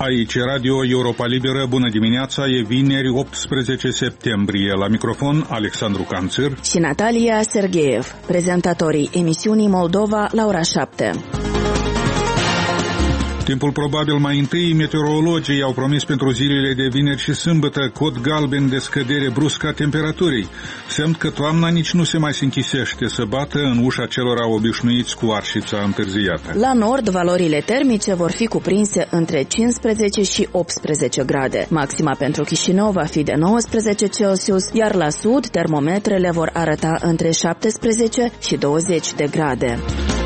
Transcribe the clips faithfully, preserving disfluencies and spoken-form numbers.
Aici Radio Europa Liberă, bună dimineața, e vineri optsprezece septembrie. La microfon Alexandru Canțir și Natalia Sergeev, prezentatorii emisiunii Moldova la ora șapte. Timpul probabil mai întâi, meteorologii au promis pentru zilele de vineri și sâmbătă cod galben de scădere bruscă a temperaturii, semn că toamna nici nu se mai se închisește să bată în ușa celora obișnuiți cu arșița întârziată. La nord, valorile termice vor fi cuprinse între cincisprezece și optsprezece grade. Maxima pentru Chișinău va fi de nouăsprezece Celsius, iar la sud termometrele vor arăta între șaptesprezece și douăzeci de grade.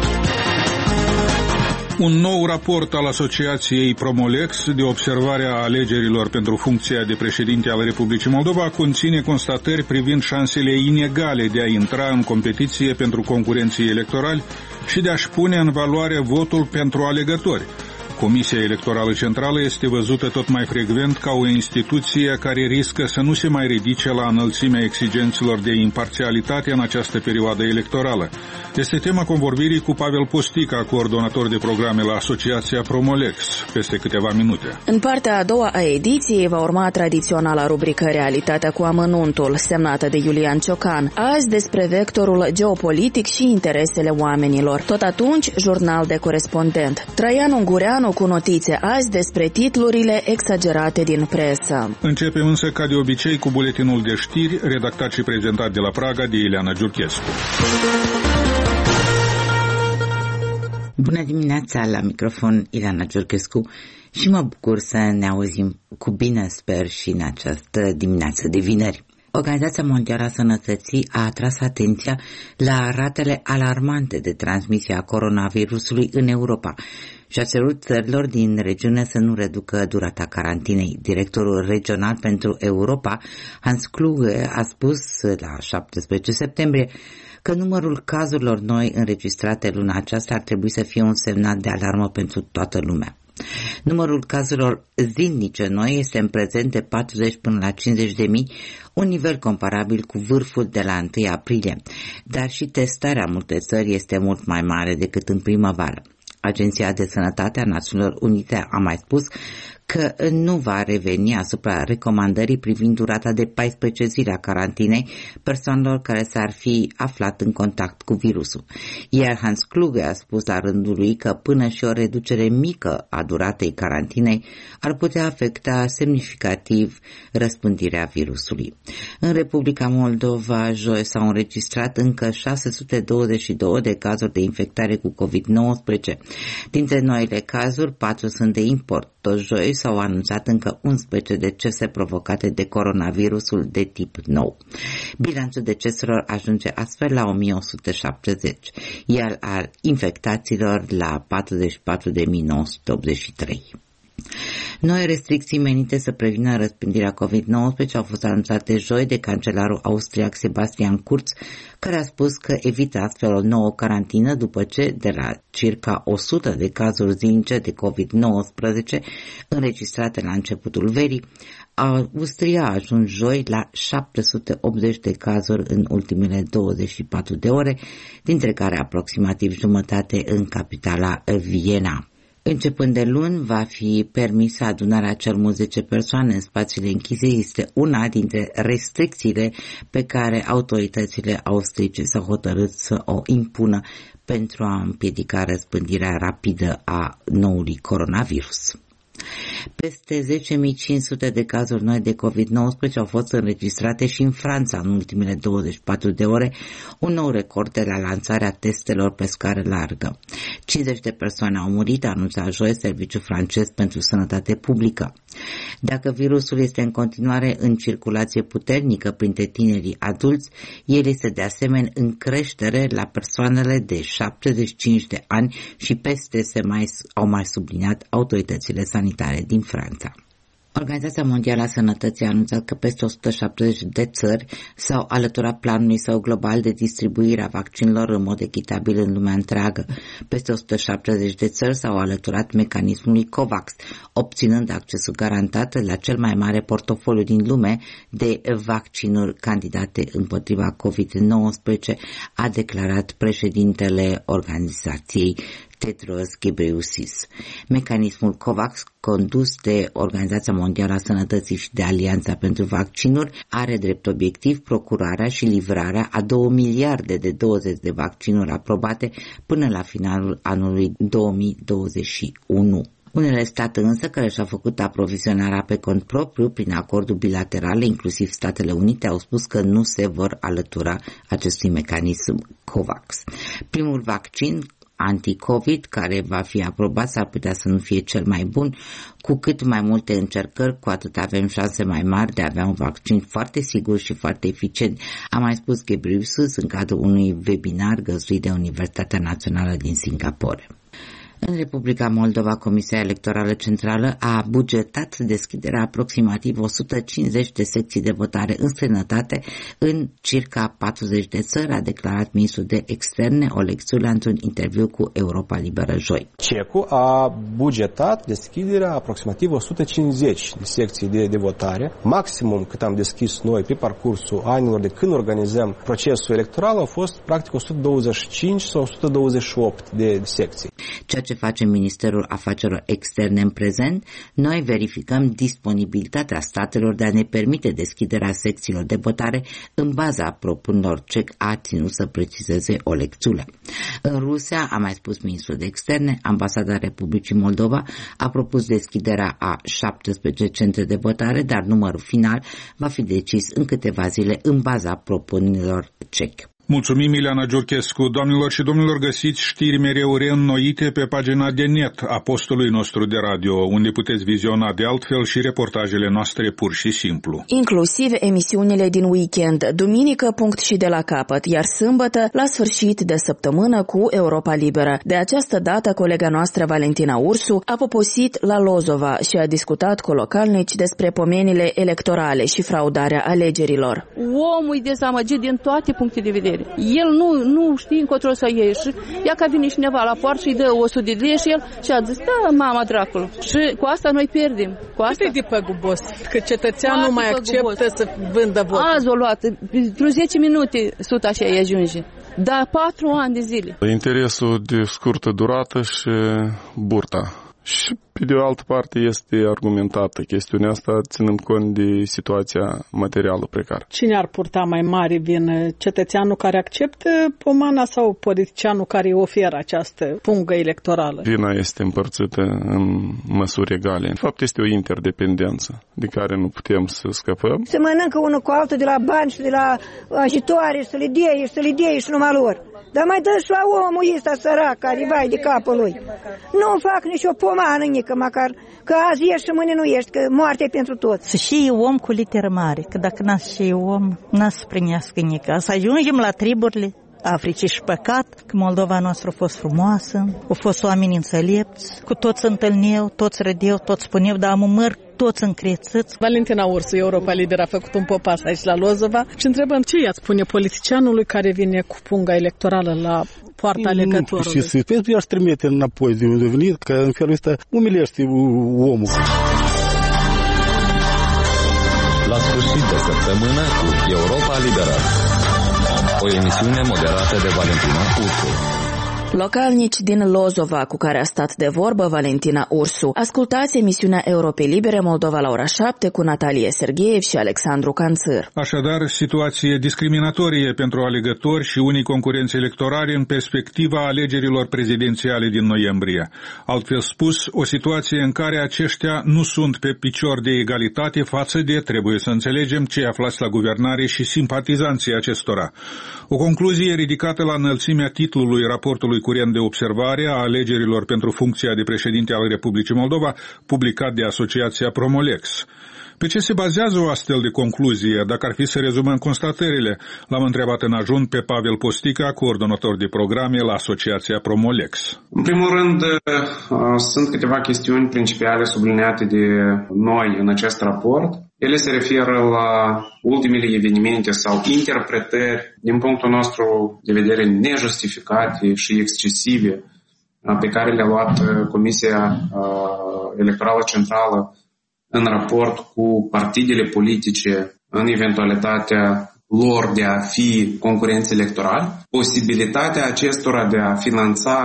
Un nou raport al Asociației Promolex de observare a alegerilor pentru funcția de președinte al Republicii Moldova conține constatări privind șansele inegale de a intra în competiție pentru concurenții electorali și de a-și pune în valoare votul pentru alegători. Comisia Electorală Centrală este văzută tot mai frecvent ca o instituție care riscă să nu se mai ridice la înălțimea exigențelor de imparțialitate în această perioadă electorală. Este tema convorbirii cu Pavel Postica, coordonator de programe la Asociația Promolex, peste câteva minute. În partea a doua a ediției va urma tradiționala rubrică Realitatea cu amănuntul, semnată de Iulian Ciocan. Azi despre vectorul geopolitic și interesele oamenilor. Tot atunci, jurnal de corespondent. Traian Ungureanu cu notițe azi despre titlurile exagerate din presă. Începem însă, ca de obicei, cu buletinul de știri, redactat și prezentat de la Praga de Ileana Giurchescu. Bună dimineața, la microfon Ileana Giurchescu și mă bucur să ne auzim cu bine, sper, și în această dimineață de vineri. Organizația Mondială a Sănătății a atras atenția la ratele alarmante de transmisie a coronavirusului în Europa și a cerut țărilor din regiune să nu reducă durata carantinei. Directorul regional pentru Europa, Hans Kluge, a spus la șaptesprezece septembrie că numărul cazurilor noi înregistrate luna aceasta ar trebui să fie un semnal de alarmă pentru toată lumea. Numărul cazurilor zilnice noi este în prezent de patruzeci până la cincizeci de mii, un nivel comparabil cu vârful de la întâi aprilie, dar și testarea în multe țări este mult mai mare decât în primăvară. Agenția de Sănătate a Națiunilor Unite a mai spus că nu va reveni asupra recomandării privind durata de paisprezece zile a carantinei persoanelor care s-ar fi aflat în contact cu virusul. Iar Hans Kluge a spus la rândul lui că până și o reducere mică a duratei carantinei ar putea afecta semnificativ răspândirea virusului. În Republica Moldova, joi, s-au înregistrat încă șase sute douăzeci și doi de cazuri de infectare cu covid nouăsprezece. Dintre noile cazuri, patru sunt de import. Tot joi s-au anunțat încă unsprezece decese provocate de coronavirusul de tip nou. Bilanțul deceselor ajunge astfel la o mie o sută șaptezeci, iar al infectaților la patruzeci și patru de mii nouă sute optzeci și trei. Noi restricții menite să prevină răspândirea covid nouăsprezece au fost anunțate joi de cancelarul austriac Sebastian Kurz, care a spus că evită astfel o nouă carantină după ce, de la circa o sută de cazuri zilnice de covid nouăsprezece înregistrate la începutul verii, Austria a ajuns joi la șapte sute optzeci de cazuri în ultimele douăzeci și patru de ore, dintre care aproximativ jumătate în capitala Viena. Începând de luni, va fi permisă adunarea cel mult zece persoane în spațiile închise. Este una dintre restricțiile pe care autoritățile austriece s-au hotărât să o impună pentru a împiedica răspândirea rapidă a noului coronavirus. Peste zece mii cinci sute de cazuri noi de covid nouăsprezece au fost înregistrate și în Franța în ultimele douăzeci și patru de ore, un nou record de la lansarea testelor pe scară largă. cincizeci de persoane au murit, a anunțat joi Serviciul francez pentru Sănătate Publică. Dacă virusul este în continuare în circulație puternică printre tinerii adulți, el este de asemenea în creștere la persoanele de șaptezeci și cinci de ani și peste, se mai, au mai subliniat autoritățile sanitare din Franța. Organizația Mondială a Sănătății a anunțat că peste o sută șaptezeci de țări s-au alăturat planului său global de distribuire a vaccinilor în mod echitabil în lumea întreagă. Peste o sută șaptezeci de țări s-au alăturat mecanismului COVAX, obținând accesul garantat la cel mai mare portofoliu din lume de vaccinuri candidate împotriva covid nouăsprezece, a declarat președintele organizației Tedros Ghebreyesus. Mecanismul COVAX, condus de Organizația Mondială a Sănătății și de Alianța pentru Vaccinuri, are drept obiectiv procurarea și livrarea a două miliarde de doze de vaccinuri aprobate până la finalul anului două mii douăzeci și unu. Unele state însă care și-au făcut aprovizionarea pe cont propriu prin acorduri bilaterale, inclusiv Statele Unite, au spus că nu se vor alătura acestui mecanism COVAX. Primul vaccin anti-COVID care va fi aprobat s-ar putea să nu fie cel mai bun. Cu cât mai multe încercări, cu atât avem șanse mai mari de a avea un vaccin foarte sigur și foarte eficient, a mai spus Ghebreyesus în cadrul unui webinar găzduit de Universitatea Națională din Singapore. În Republica Moldova, Comisia Electorală Centrală a bugetat deschiderea aproximativ o sută cincizeci de secții de votare în străinătate în circa patruzeci de țări, a declarat ministrul de Externe Oleg Țurlea într-un interviu cu Europa Liberă joi. CECU a bugetat deschiderea aproximativ o sută cincizeci de secții de, de votare. Maximum cât am deschis noi pe parcursul anilor de când organizăm procesul electoral au fost practic o sută douăzeci și cinci sau o sută douăzeci și opt de secții. Ceea ce face Ministerul Afacerilor Externe în prezent, noi verificăm disponibilitatea statelor de a ne permite deschiderea secțiilor de votare în baza propunerilor C E C, a ținut să precizeze Oleg Țurlea. În Rusia, a mai spus Ministrul de Externe, Ambasada Republicii Moldova a propus deschiderea a șaptesprezece centre de votare, dar numărul final va fi decis în câteva zile în baza propunerilor C E C. Mulțumim, Ileana Giurchescu. Doamnelor și domnilor, găsiți știri mereu reînnoite pe pagina de net a postului nostru de radio, unde puteți viziona de altfel și reportajele noastre pur și simplu. Inclusiv emisiunile din weekend, duminică punct și de la capăt, iar sâmbătă la sfârșit de săptămână cu Europa Liberă. De această dată, colega noastră Valentina Ursu a poposit la Lozova și a discutat cu localnici despre pomenile electorale și fraudarea alegerilor. Omul e dezamăgit din toate puncte de vedere. El nu, nu știe încotro să ieși. Ia că vine cineva la poartă și îi dă o sută de lei și el și a zis, da, mama dracului. Și cu asta noi pierdem. Cu asta e de păgubos, că cetățeanul nu mai acceptă să vândă vot. Azi o luat, pentru zece minute suta așa îi ajunge. Dar patru ani de zile. Interesul de scurtă durată și burta. Și pe de o altă parte este argumentată chestiunea asta ținând cont de situația materială precară. Cine ar purta mai mare vină? Cetățeanul care acceptă pomana sau politicianul care oferă această pungă electorală? Vina este împărțită în măsuri egale. În fapt este o interdependență de care nu putem să scăpăm. Se mănâncă unul cu altul de la bani și de la ajutoare, să le dea și să le dea și numai lor. Dar mai dă și la omul ăsta sărac care vai de capul lui. Nu fac nici o pomană nică măcar, că azi ești și mâine nu ești, că moartea e pentru toți. Să și om cu literă mare, că dacă n-ați și om, n-ați să primească nică. Să ajungem la triburile Africii și păcat, că Moldova noastră a fost frumoasă, au fost oameni înțelepți, cu toți întâlneau, toți râdeau, toți spuneau, dar am umăr, toți încrețiți. Valentina Ursu, Europa Liberă, a făcut un popas aici la Lozova și întrebăm ce i-ați spune politicianului care vine cu punga electorală la poarta alegătorului. Și să pentru i-aș trimite înapoi de unde a venit, că în felul ăsta umilește omul. La sfârșit de săptămână cu Europa Liberă. O emisiune moderată de Valentina Ursu. Localnici din Lozova cu care a stat de vorbă Valentina Ursu. Ascultați emisiunea Europei Libere Moldova la ora șapte cu Natalie Sergeev și Alexandru Canțăr. Așadar, situație discriminatorie pentru alegători și unii concurenți electorali în perspectiva alegerilor prezidențiale din noiembrie. Altfel spus, o situație în care aceștia nu sunt pe picior de egalitate față de, trebuie să înțelegem, cei aflați la guvernare și simpatizanții acestora. O concluzie ridicată la înălțimea titlului raportului curent de observare a alegerilor pentru funcția de președinte al Republicii Moldova, publicat de Asociația Promolex. Pe ce se bazează o astfel de concluzie, dacă ar fi să rezumăm constatările? L-am întrebat în ajun pe Pavel Postica, coordonator de programe la Asociația Promolex. În primul rând, sunt câteva chestiuni principale subliniate de noi în acest raport. Ele se referă la ultimele evenimente sau interpretări, din punctul nostru de vedere, nejustificate și excesive, pe care le-a luat Comisia Electorală Centrală în raport cu partidele politice în eventualitatea lor de a fi concurenți electorali, posibilitatea acestora de a finanța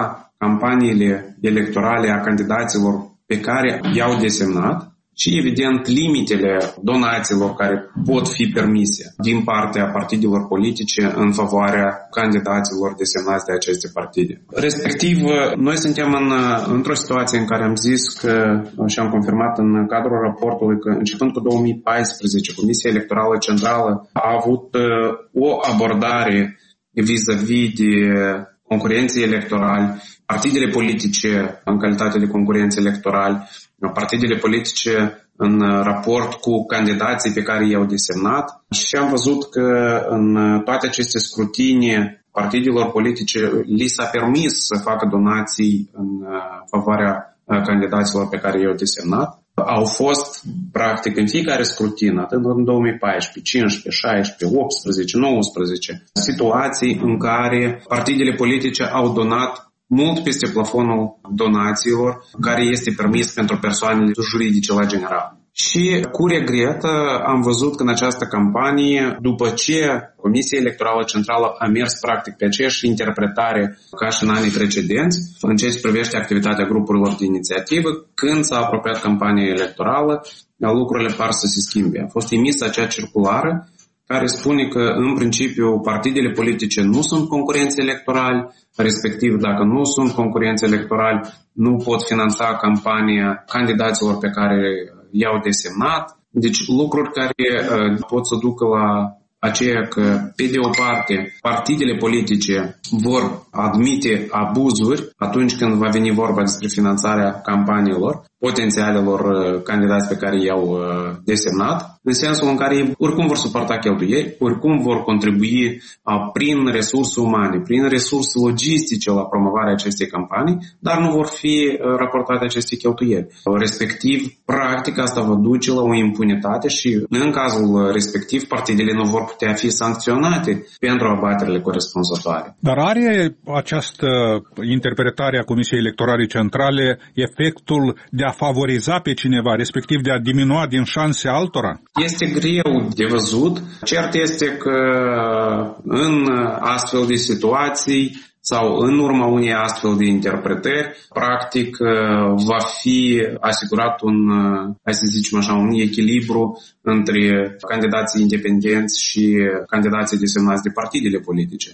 campaniile electorale a candidaților pe care i-au desemnat și, evident, limitele donațiilor care pot fi permise din partea partidelor politice în favoarea candidaților desemnați de aceste partide. Respectiv, noi suntem în, într-o situație în care am zis că, și am confirmat în cadrul raportului că, începând cu două mii paisprezece, Comisia Electorală Centrală a avut o abordare vis-a-vis de concurenții electorali, partidele politice în calitate de concurenți electorali, partidele politice în raport cu candidații pe care i-au desemnat și am văzut că în toate aceste scrutinii partidelor politice li s-a permis să facă donații în favoarea candidaților pe care i-au desemnat. Au fost, practic, în fiecare scrutin, atât în două mii paisprezece, cincisprezece, șaisprezece, optsprezece, nouăsprezece, situații în care partidele politice au donat mult peste plafonul donațiilor care este permis pentru persoanele juridice la general. Și cu regret am văzut că în această campanie, după ce Comisia Electorală Centrală a mers practic pe aceeași interpretare ca și în anii precedenți, în ceea ce privește activitatea grupurilor de inițiativă, când s-a apropiat campania electorală, lucrurile par să se schimbe. A fost emisă acea circulară care spune că, în principiu, partidele politice nu sunt concurenți electorali, respectiv, dacă nu sunt concurenți electorali, nu pot finanța campania candidaților pe care i-au desemnat. Deci lucruri care uh, pot să ducă la aceea că, pe de o parte, partidele politice vor admite abuzuri atunci când va veni vorba despre finanțarea campaniilor potențialelor candidați pe care i-au desemnat, în sensul în care oricum vor suporta cheltuieli, oricum vor contribui prin resurse umane, prin resurse logistice la promovarea acestei campanii, dar nu vor fi raportate aceste cheltuieli. Respectiv, practic, asta va duce la o impunitate și, în cazul respectiv, partidele nu vor putea fi sancționate pentru abaterile corespunzătoare. Dar are această interpretare a Comisiei Electorale Centrale efectul de a favoriza pe cineva, respectiv de a diminua din șanse altora? Este greu de văzut. Cert este că în astfel de situații sau în urma unei astfel de interpretări, practic va fi asigurat un, hai să zicem așa, un echilibru între candidații independenți și candidații desemnați de partidele politice.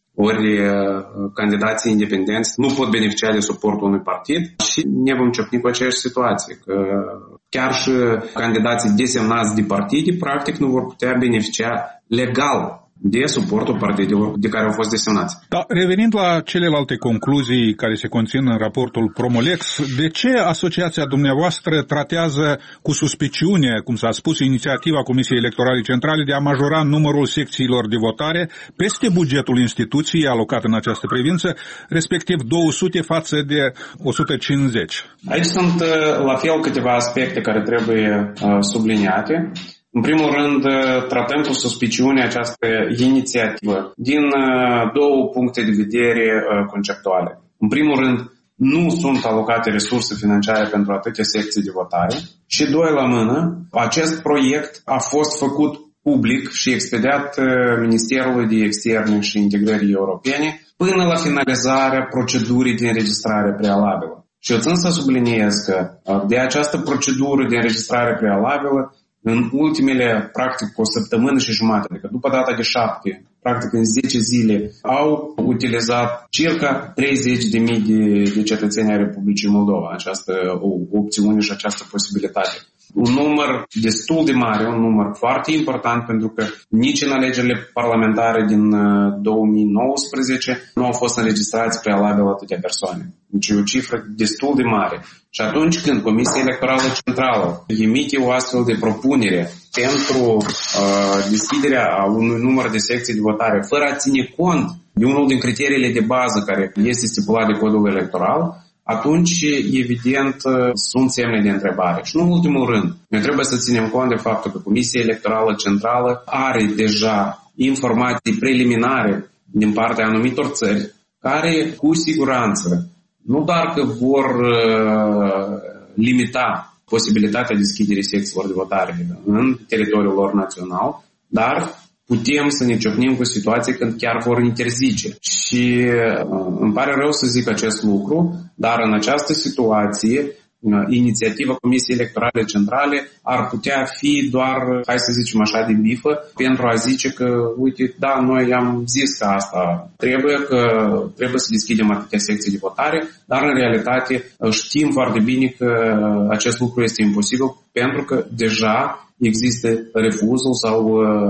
Ori candidații independenți nu pot beneficia de suportul unui partid și ne vom ciocni cu aceeași situație, că chiar și candidații desemnați de partide practic nu vor putea beneficia legal de suportul partidelor de care au fost desemnați. Da, revenind la celelalte concluzii care se conțin în raportul Promolex, de ce asociația dumneavoastră tratează cu suspiciune, cum s-a spus, inițiativa Comisiei Electorale Centrale de a majora numărul secțiilor de votare peste bugetul instituției alocat în această privință, respectiv două sute față de o sută cincizeci? Aici sunt la fel câteva aspecte care trebuie subliniate. În primul rând, tratăm cu suspiciune această inițiativă din două puncte de vedere conceptuale. În primul rând, nu sunt alocate resurse financiare pentru atâtea secții de votare și, doi la mână, acest proiect a fost făcut public și expediat Ministerului de Externe și Integrării Europene până la finalizarea procedurii de înregistrare prealabilă. Și eu țin să subliniez că de această procedură de înregistrare prealabilă, în ultimele, practic, o săptămână și jumătate, adică după data de șapte, practic în zece zile, au utilizat circa treizeci de mii de, de cetățeni ai Republicii Moldova această o, opțiune și această posibilitate. Un număr destul de mare, un număr foarte important, pentru că nici în alegerile parlamentare din două mii nouăsprezece nu au fost înregistrați prealabil atâtea persoane. Deci e o cifră destul de mare. Și atunci când Comisia Electorală Centrală emite o astfel de propunere pentru uh, deschiderea a unui număr de secții de votare, fără a ține cont de unul din criteriile de bază care este stipulat de codul electoral, atunci, evident, sunt semne de întrebare. Și nu în ultimul rând, noi trebuie să ținem cont de faptul că Comisia Electorală Centrală are deja informații preliminare din partea anumitor țări care, cu siguranță, nu doar că vor uh, limita posibilitatea deschiderii secțiilor de votare în teritoriul lor național, dar putem să ne ciocnim cu situații când chiar vor interzice. Și Și îmi pare rău să zic acest lucru, dar în această situație inițiativa Comisiei Electorale Centrale ar putea fi doar, hai să zicem așa, de bifă, pentru a zice că, uite, da, noi am zis că asta trebuie, că trebuie să deschidem atâtea secții de votare, dar în realitate știm foarte bine că acest lucru este imposibil, pentru că deja există refuzul sau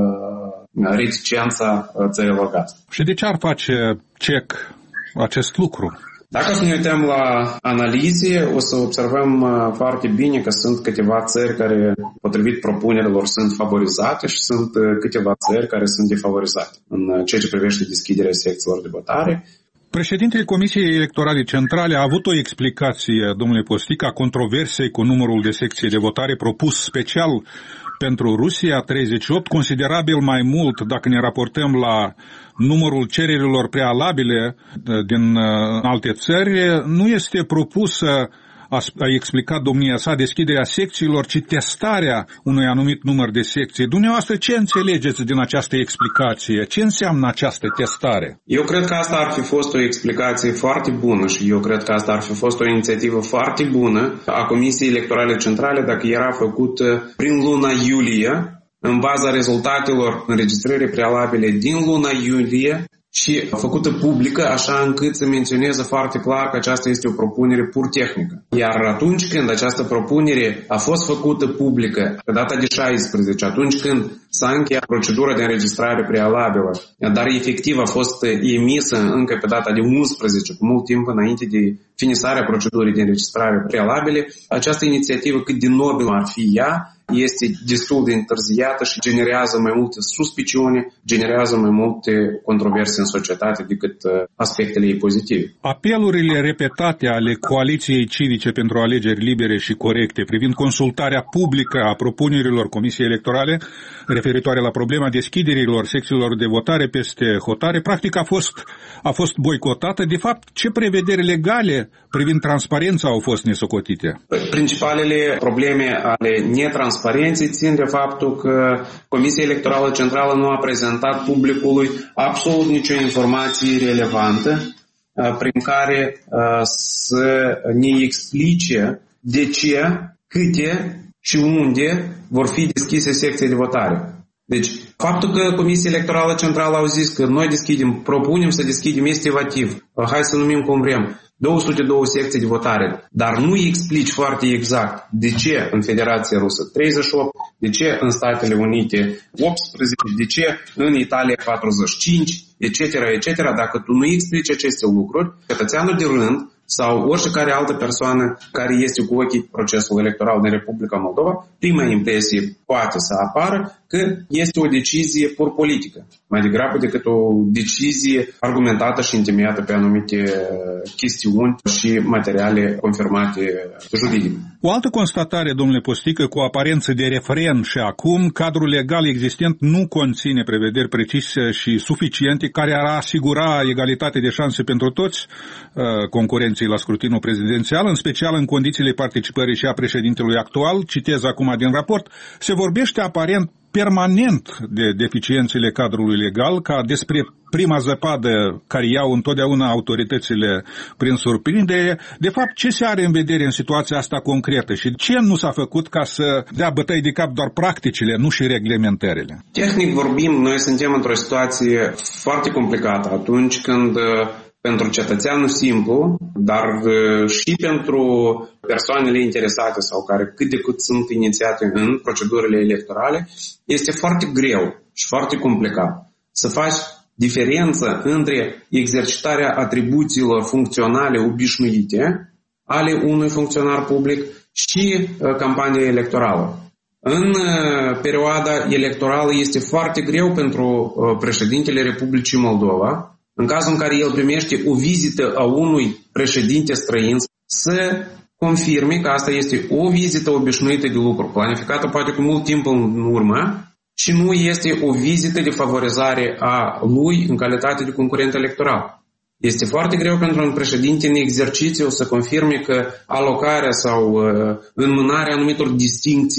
uh, reticența țărilor gazdă. Și de ce ar face C E C acest lucru? Dacă să ne uităm la analize, o să observăm foarte bine că sunt câteva țări care, potrivit propunerilor, sunt favorizate și sunt câteva țări care sunt defavorizate în ceea ce privește deschiderea secțiilor de votare. Președintele Comisiei Electorale Centrale a avut o explicație, domnule Postic, a controversei cu numărul de secții de votare propus special pentru Rusia, treizeci și opt, considerabil mai mult dacă ne raportăm la numărul cererilor prealabile din alte țări. Nu este propusă, a explicat domnia sa, deschiderea secțiilor, ci testarea unui anumit număr de secții. Dumneavoastră, ce înțelegeți din această explicație? Ce înseamnă această testare? Eu cred că asta ar fi fost o explicație foarte bună și eu cred că asta ar fi fost o inițiativă foarte bună a Comisiei Electorale Centrale dacă era făcută prin luna iulie, în baza rezultatelor înregistrării prealabile din luna iulie, și făcută publică, așa încât să menționeze foarte clar că aceasta este o propunere pur tehnică. Iar atunci când această propunere a fost făcută publică, pe data de șaisprezece, atunci când s-a încheiat procedura de înregistrare prealabilă, dar efectiv a fost emisă încă pe data de unsprezece, cu mult timp înainte de finisarea procedurii de înregistrare prealabile, această inițiativă, cât de nobilă ar fi ea, este destul de întârziată și generează mai multe suspiciuni, generează mai multe controverse în societate decât aspectele ei pozitive. Apelurile repetate ale Coaliției Civice pentru alegeri libere și corecte privind consultarea publică a propunerilor Comisiei Electorale referitoare la problema deschiderilor secțiilor de votare peste hotare, practic a fost, a fost boicotată. De fapt, ce prevederi legale privind transparența au fost nesocotite? Principalele probleme ale netransparenței țin de faptul că Comisia Electorală Centrală nu a prezentat publicului absolut nicio informație relevantă prin care să ne explice de ce, câte și unde vor fi deschise secții de votare. Deci, faptul că Comisia Electorală Centrală au zis că noi deschidem, propunem să deschidem estivativ, hai să numim cum vrem, două sute doi secții de votare, dar nu explici foarte exact de ce în Federația Rusă treizeci și opt, de ce în Statele Unite optsprezece, de ce în Italia patruzeci și cinci, et cetera, et cetera. Dacă tu nu explici aceste lucruri, cetățeanul de rând sau oricare altă persoană care este cu ochii procesul electoral din Republica Moldova, prima impresie poate să apară că este o decizie pur politică, mai degrabă decât o decizie argumentată și întemeiată pe anumite chestiuni și materiale confirmate juridic. O altă constatare, domnule Postică, cu aparență de refren și acum, cadrul legal existent nu conține prevederi precise și suficiente care ar asigura egalitate de șanse pentru toți uh, concurenții la scrutinul prezidențial, în special în condițiile participării și a președintelui actual. Citez acum din raport, se vorbește aparent permanent de deficiențele cadrului legal, ca despre prima zăpadă care iau întotdeauna autoritățile prin surprindere. De fapt, ce se are în vedere în situația asta concretă și ce nu s-a făcut ca să dea bătăi de cap doar practicile, nu și reglementările? Tehnic vorbim, noi suntem într-o situație foarte complicată atunci când pentru cetățeanul simplu, dar și pentru persoanele interesate sau care cât de cât sunt inițiate în procedurile electorale, este foarte greu și foarte complicat să faci diferența între exercitarea atribuțiilor funcționale obișnuite ale unui funcționar public și campania electorală. În perioada electorală este foarte greu pentru președintele Republicii Moldova, în cazul în care el primește o vizită a unui președinte străin, să confirme că asta este o vizită obișnuită de lucru, planificată poate cu mult timp în urmă, și nu este o vizită de favorizare a lui în calitate de concurent electoral. Este foarte greu pentru un președinte în exercițiu să confirme că alocarea sau uh, înmânarea anumitor distincții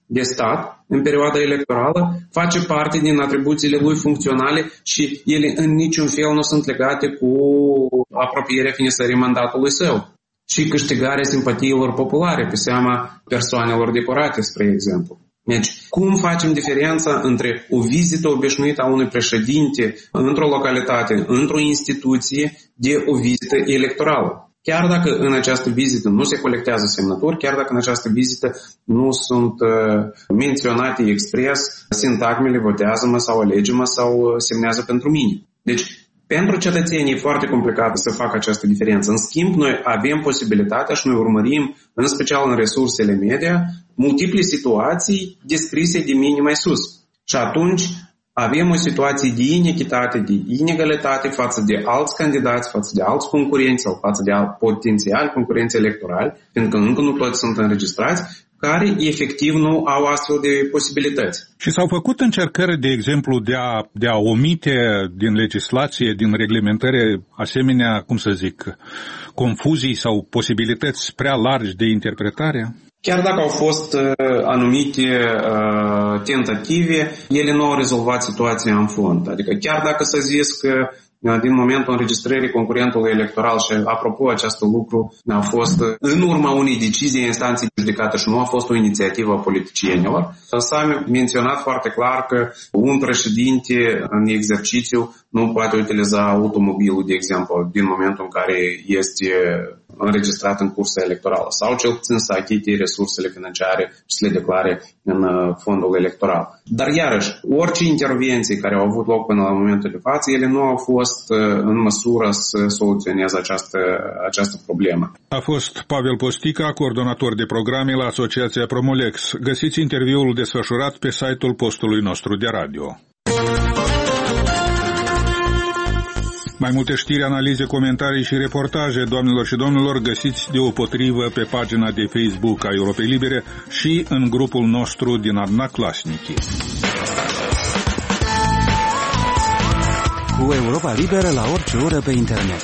de stat în perioada electorală face parte din atribuțiile lui funcționale și ele în niciun fel nu sunt legate cu apropierea finisării mandatului său și câștigarea simpatiilor populare pe seama persoanelor decorate, spre exemplu. Deci, cum facem diferența între o vizită obișnuită a unui președinte într-o localitate, într-o instituție, de o vizită electorală? Chiar dacă în această vizită nu se colectează semnături, chiar dacă în această vizită nu sunt uh, menționate expres sintagmele votează-mă sau alege-mă sau semnează pentru mine. Deci, pentru cetățenii e foarte complicat să facă această diferență. În schimb, noi avem posibilitatea și noi urmărim, în special în resursele media, multiple situații descrise de mine mai sus. Și atunci avem o situație de inechitate, de inegalitate față de alți candidați, față de alți concurenți sau față de potențiali concurenți electorali, pentru că încă nu toți sunt înregistrați, care efectiv nu au astfel de posibilități. Și s-au făcut încercări, de exemplu, de a, de a omite din legislație, din reglementare, asemenea, cum să zic, confuzii sau posibilități prea largi de interpretare? Chiar dacă au fost uh, anumite uh, tentative, ele nu au rezolvat situația în fond. Adică chiar dacă s-a zis că din momentul înregistrării concurentului electoral și, apropo, acest lucru a fost în urma unei decizii instanței judecată și nu a fost o inițiativă a politicienilor, s-a menționat foarte clar că un președinte în exercițiu nu poate utiliza automobilul, de exemplu, din momentul în care este înregistrat în cursa electorală sau cel puțin să achite resursele financiare și să le declare în fondul electoral. Dar iarăși, orice intervenții care au avut loc până la momentul de față, ele nu au fost în măsură să soluționeze această, această problemă. A fost Pavel Postica, coordonator de programe la Asociația Promolex. Găsiți interviul desfășurat pe site-ul postului nostru de radio. Mai multe știri, analize, comentarii și reportaje, doamnelor și domnilor, găsiți deopotrivă pe pagina de Facebook a Europei Libere și în grupul nostru din Adnaclasnici. Cu Europa Liberă la orice oră pe internet.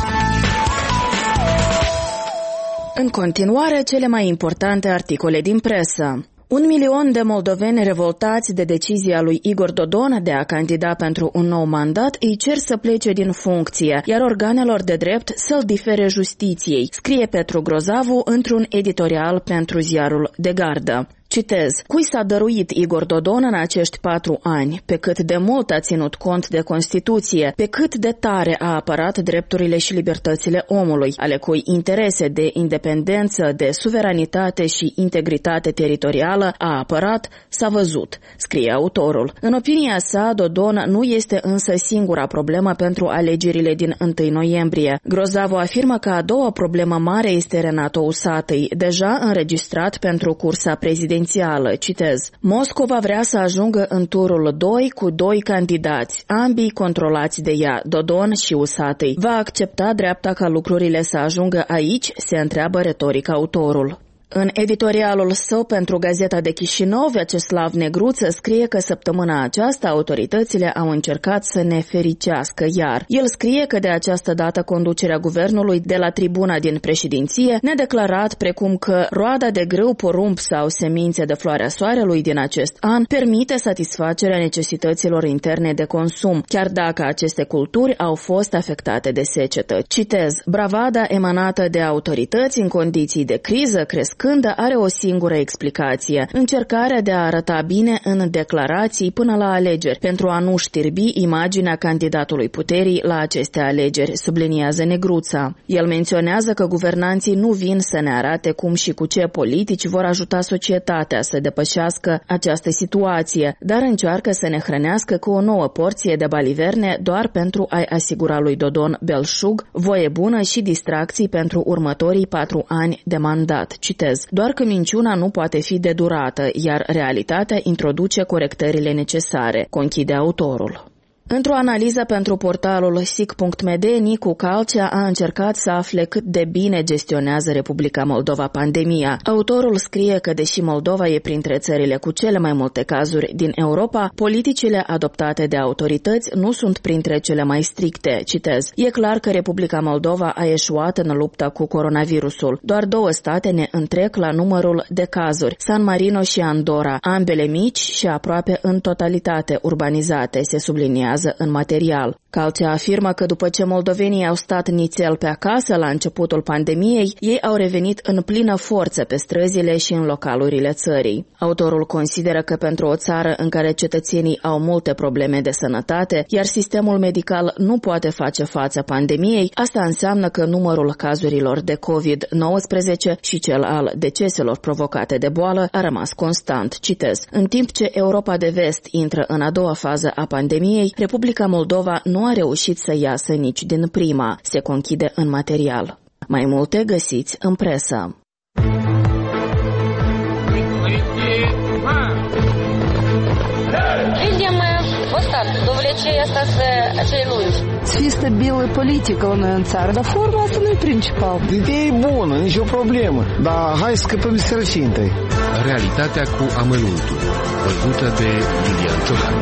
În continuare, cele mai importante articole din presă. Un milion de moldoveni revoltați de decizia lui Igor Dodon de a candida pentru un nou mandat îi cer să plece din funcție, iar organelor de drept să-l difere justiției, scrie Petru Grozavu într-un editorial pentru ziarul De Gardă. Citez, cui s-a dăruit Igor Dodon în acești patru ani, pe cât de mult a ținut cont de Constituție, pe cât de tare a apărat drepturile și libertățile omului, ale cui interese de independență, de suveranitate și integritate teritorială a apărat, s-a văzut, scrie autorul. În opinia sa, Dodon nu este însă singura problemă pentru alegerile din întâi noiembrie. Grozavu afirmă că a doua problemă mare este Renato Usatăi, deja înregistrat pentru cursa prezidențială. Citez, Moscova vrea să ajungă în turul doi cu doi candidați, ambii controlați de ea, Dodon și Usatăi. Va accepta dreapta ca lucrurile să ajungă aici, se întreabă retoric autorul. În editorialul său pentru Gazeta de Chișinău, Vyacheslav Negruță scrie că săptămâna aceasta autoritățile au încercat să ne fericească iar. El scrie că de această dată conducerea guvernului de la tribuna din președinție ne-a declarat precum că roada de grâu, porumb sau semințe de floarea soarelui din acest an permite satisfacerea necesităților interne de consum, chiar dacă aceste culturi au fost afectate de secetă. Citez, bravada emanată de autorități în condiții de criză crescândă are o singură explicație, încercarea de a arăta bine în declarații până la alegeri, pentru a nu știrbi imaginea candidatului puterii la aceste alegeri, subliniază Negruța. El menționează că guvernanții nu vin să ne arate cum și cu ce politici vor ajuta societatea să depășească această situație, dar încearcă să ne hrănească cu o nouă porție de baliverne doar pentru a-i asigura lui Dodon belșug, voie bună și distracții pentru următorii patru ani de mandat. Citez, doar că minciuna nu poate fi de durată, iar realitatea introduce corectările necesare, conchide autorul. Într-o analiză pentru portalul sic punct m d, Nicu Calcea a încercat să afle cât de bine gestionează Republica Moldova pandemia. Autorul scrie că, deși Moldova e printre țările cu cele mai multe cazuri din Europa, politicile adoptate de autorități nu sunt printre cele mai stricte. Citez: "E clar că Republica Moldova a eșuat în lupta cu coronavirusul. Doar două state ne întrec la numărul de cazuri, San Marino și Andorra, ambele mici și aproape în totalitate urbanizate", se subliniază în material. Calcea afirmă că după ce moldovenii au stat nițel pe acasă la începutul pandemiei, ei au revenit în plină forță pe străzile și în localurile țării. Autorul consideră că pentru o țară în care cetățenii au multe probleme de sănătate, iar sistemul medical nu poate face față pandemiei, asta înseamnă că numărul cazurilor de covid nouăsprezece și cel al deceselor provocate de boală a rămas constant. Citez: "În timp ce Europa de Vest intră în a doua fază a pandemiei, Republica Moldova nu a reușit să iasă nici din prima", se conchide în material. Mai multe găsiți în presă. Видим вот так, довлечение остаться acei lungi. Să fie stabilă politică la noi în țară, dar forma asta nu e principal. Ideea e bună, nicio problemă, dar hai să scăpăm de sărăcie întâi. Realitatea cu amănuntul, văzută de Iulian Ciocan.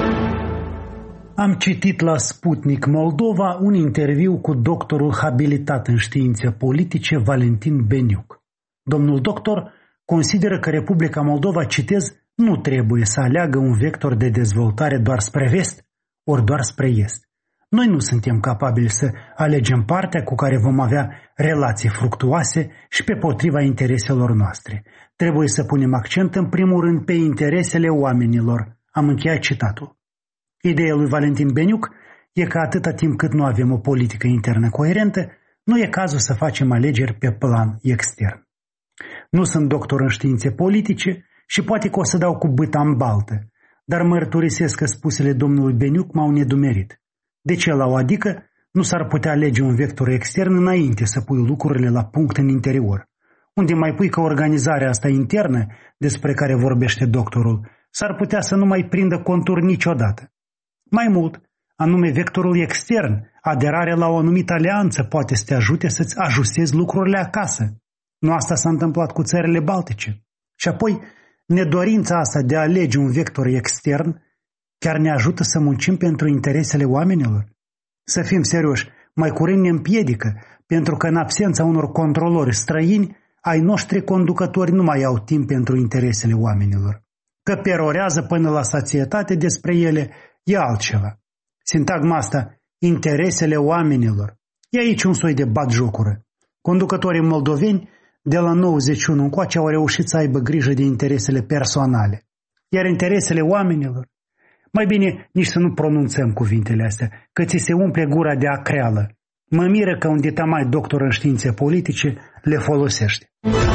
Am citit la Sputnik Moldova un interviu cu doctorul habilitat în științe politice Valentin Beniuc. Domnul doctor consideră că Republica Moldova, citez, nu trebuie să aleagă un vector de dezvoltare doar spre vest, ori doar spre est. Noi nu suntem capabili să alegem partea cu care vom avea relații fructuoase și pe potriva intereselor noastre. Trebuie să punem accent în primul rând pe interesele oamenilor. Am încheiat citatul. Ideea lui Valentin Beniuc e că atâta timp cât nu avem o politică internă coerentă, nu e cazul să facem alegeri pe plan extern. Nu sunt doctor în științe politice și poate că o să dau cu bâta în baltă, dar mărturisesc că spusele domnului Beniuc m-au nedumerit. De ce la o adică nu s-ar putea alege un vector extern înainte să pui lucrurile la punct în interior, unde mai pui că organizarea asta internă despre care vorbește doctorul s-ar putea să nu mai prindă contur niciodată. Mai mult, anume vectorul extern, aderarea la o anumită alianță poate să te ajute să-ți ajustezi lucrurile acasă. Nu asta s-a întâmplat cu țările baltice. Și apoi, nedorința asta de a alege un vector extern chiar ne ajută să muncim pentru interesele oamenilor. Să fim serioși, mai curând ne împiedică, pentru că în absența unor controlori străini, ai noștri conducători nu mai au timp pentru interesele oamenilor. Că perorează până la sațietate despre ele e altceva. Sintagma asta, interesele oamenilor, e aici un soi de batjocură. Conducătorii moldoveni de la nouăzeci și unu încoace au reușit să aibă grijă de interesele personale. Iar interesele oamenilor, mai bine nici să nu pronunțăm cuvintele astea, că ți se umple gura de acreală. Mă miră că un detamai doctor în științe politice le folosește.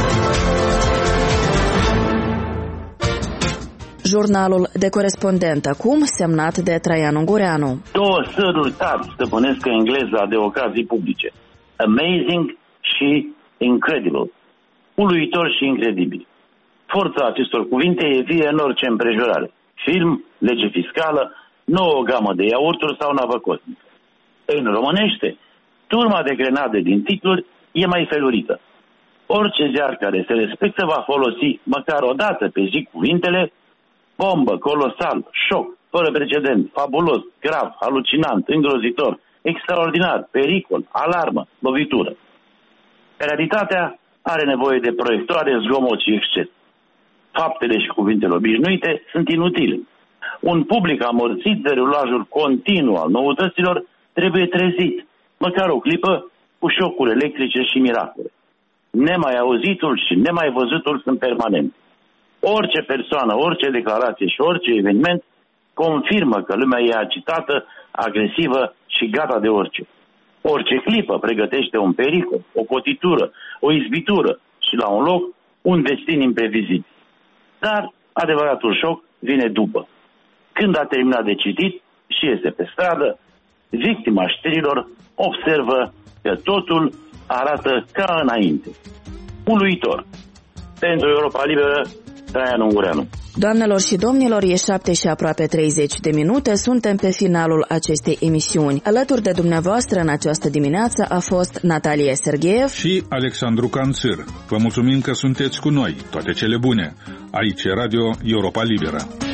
Jurnalul de corespondent acum, semnat de Traian Ungureanu. Două săruri tari stăpânesc engleza de ocazii publice. Amazing și incredible. Uluitor și incredibil. Forța acestor cuvinte e vie în orice împrejurare. Film, lege fiscală, nouă gamă de iaurturi sau navă cosmică. În românește, turma de grenade din titluri e mai felurită. Orice ziar care se respectă va folosi măcar o dată pe zi cuvintele bombă, colosal, șoc, fără precedent, fabulos, grav, halucinant, îngrozitor, extraordinar, pericol, alarmă, lovitură. Realitatea are nevoie de proiectoare, zgomot și exces. Faptele și cuvintele obișnuite sunt inutile. Un public amorțit de rulajul continuu al noutăților trebuie trezit, măcar o clipă, cu șocuri electrice și miracole. Nemai auzitul și nemai văzutul sunt permanente. Orice persoană, orice declarație și orice eveniment confirmă că lumea e agitată, agresivă și gata de orice. Orice clipă pregătește un pericol, o cotitură, o izbitură și la un loc un destin imprevizibil. Dar adevăratul șoc vine după. Când a terminat de citit și este pe stradă, victima știrilor observă că totul arată ca înainte. Uluitor. Pentru Europa Liberă, Traian Ungureanu. Doamnelor și domnilor, e șapte și aproape treizeci de minute, suntem pe finalul acestei emisiuni. Alături de dumneavoastră în această dimineață a fost Natalia Sergeev și Alexandru Canțir. Vă mulțumim că sunteți cu noi. Toate cele bune. Aici e Radio Europa Liberă.